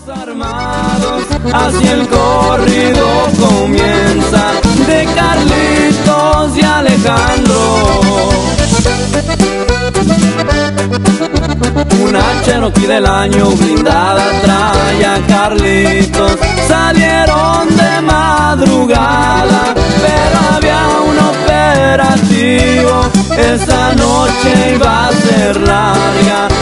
Armados, así el corrido comienza de Carlitos y Alejandro. Una Cherokee del año blindada trae a Carlitos. Salieron de madrugada, pero había un operativo. Esa noche iba a ser larga.